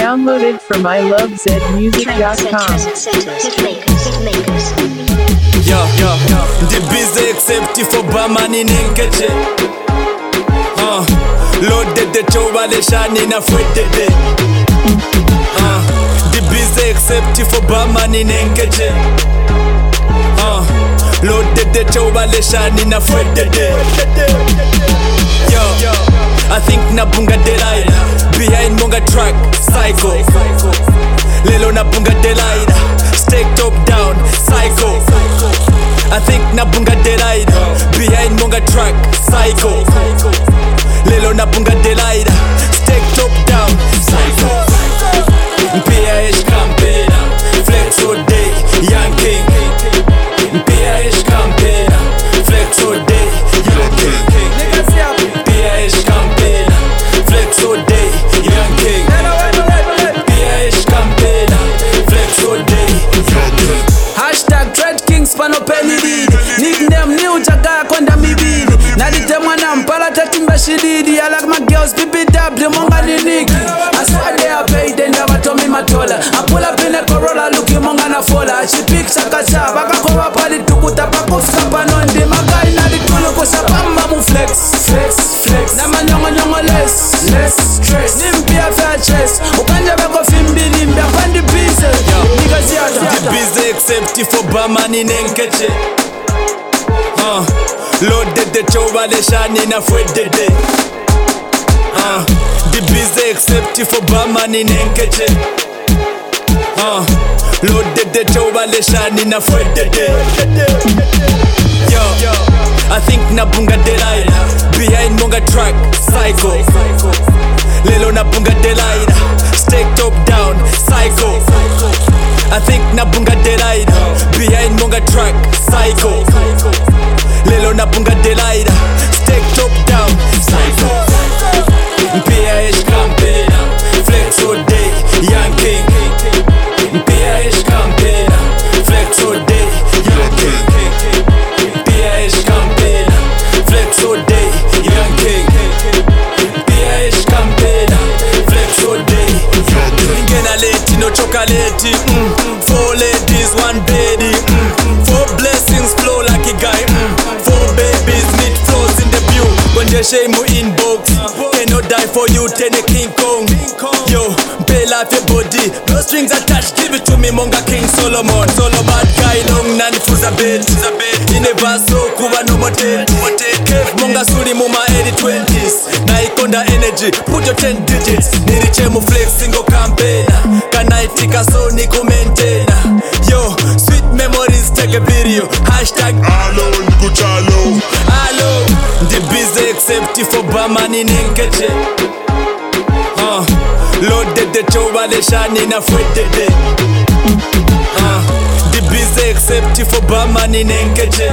Downloaded from ilovezmusic.com. The busy except for Baman in Enkeche. Loaded the Chovaleshan in a Fwede. The busy except for Baman in Enkeche. Loaded the Chovaleshan in a Fwede. I think Nabunga Delight behind Monga track, psycho. Lelo Nabunga Delight, stake top down, psycho. I think Nabunga Delight behind Monga track, psycho. Lelo Nabunga Delight, stake top down, psycho. PIH campaign, flex all day, young king. PIH campaign, flex all day, young king. PIH campaign, flex all day, young king. PIH campaign, flex all day, young king. Hashtag Trade Kings pano penny. Nickname new Jaga Konda Mibili. Naditemwa na mpala tatimba shididi. I like my girls BBW monga ni Nicky. I swear they are paid and never told me matola. I pull up in a Corolla looking monga na fola. She picks a kacha. Baka kowa pali tukuta pakufika panondi. Magai na ditulu kusapamba mu flex. Flex. Na manyongo nyongo less stress. Nimpia fair chest. Ukanja bako fimbili mbia pandi pise. Nigga ziyada. The busy except for Baman in Enkeche. Loaded the Chovaleshan in a Fwede. The busy except for Baman in Enkeche. Loaded the Chovaleshan in a Fwede. I think Nabunga Delight behind Monga track, psycho. Lelo Nabunga Delight, stake top down, psycho. I think Nabunga Delight behind Monga track, psycho. Lelo Nabunga Delight, stake top down, psycho. PIH campaign, flex all day, young king. PIH campaign, flex all day, young king. PIH campaign, flex all day, young king. PIH campaign, flex all day, young king. Ngena late, no chocolate. 4 ladies, 1 baby. 4 blessings flow like a guy. 4 babies, meet flows in the view. Konje shame inbox. Cannot die for you, ten a King Kong. Yo, pay life your body. No strings attached, give it to me, Monga King Solomon. Solo bad guy, long nani fuza bed. In a vaso, kuba no motel. Kev Monga suri muma 80-20s. Na ikonda energy, put your 10 digits. Niriche mu flex single campaign. Kanaitika so niku maintain. Yo, sweet memories, take a video. Hashtag Hello, Nikuchalo. Hello, the busy except for Baman in Enkeche. Loaded the Chovaleshan in a Fwede. The busy except for Baman in Enkeche.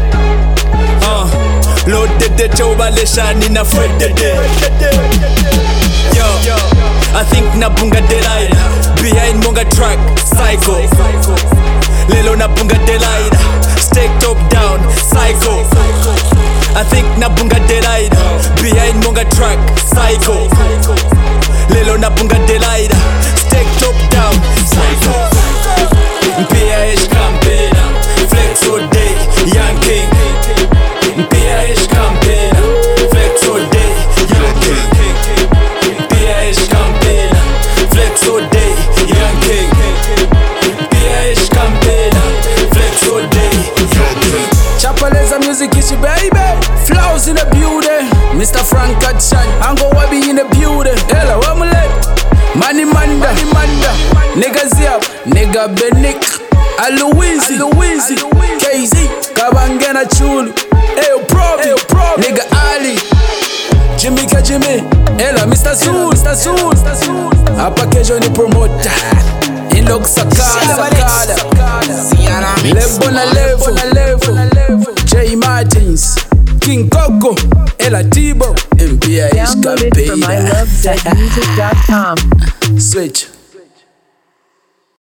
Loaded the Chovaleshan in a Fwede. I think Nabunga Delight behind Monga track, psycho. Lelo Nabunga Delight, stake top down, psycho. I think Nabunga Delight behind Monga track, psycho. Lelo Nabunga Delight, stake top down, psycho. PIH campaign, flex all day, young king. PIH campaign, flex all day, young king. PIH campaign, flex all day, young king. PIH campaign, flex all day, young king. Chapaleza music is your baby. Flows in the beauty. Mr. Frank Katchan, Ango Wabi in the beauty. Ella, Wamulet. Mani Manda. Nigga Zia, Nigga Benik. Alowizi, KZ, Kabangena Chulu. Eyo Probi, Nigga Ali. Jimmy, Ella, Mr. Soon. Apa kesho ni promoter. Inok Sakala. Level na level. J Martins, King Coco, Ella Tibo, MPIH Downloaded from campaign. ilovezmusic.com. Switch.